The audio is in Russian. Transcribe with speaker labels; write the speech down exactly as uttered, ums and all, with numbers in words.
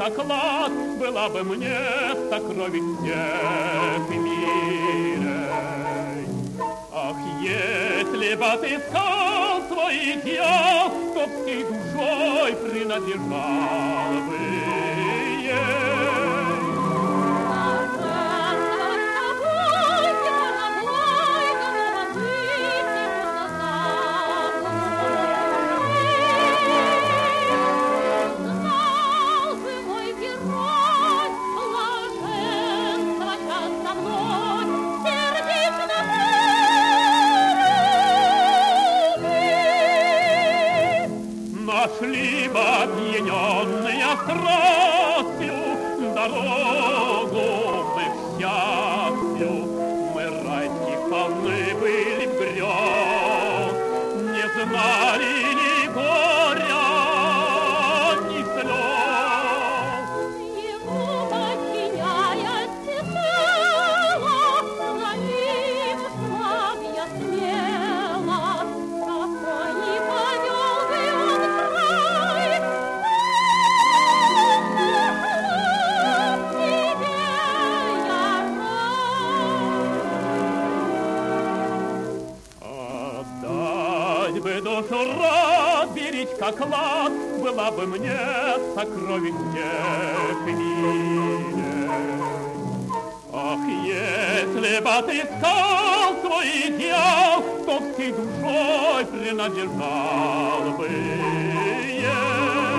Speaker 1: как клад, была бы мне сокровищем в мире. Ах, если бы отыскал свой идеал, то всей душой принадлежал бы ей. Нашли бы опьяненные страстью дорогу мы к счастью. Мы райских полны были грез, не знали ни горя, ни слез.
Speaker 2: Ему подчиняясь всецело, своим славья смело, какой не повел бы он край,
Speaker 1: Отдать бы душу, разберечь как клад, была бы мне сокровище в мире. Ах, если бы отыскал свой идеал, то всей душой принадлежал бы ей.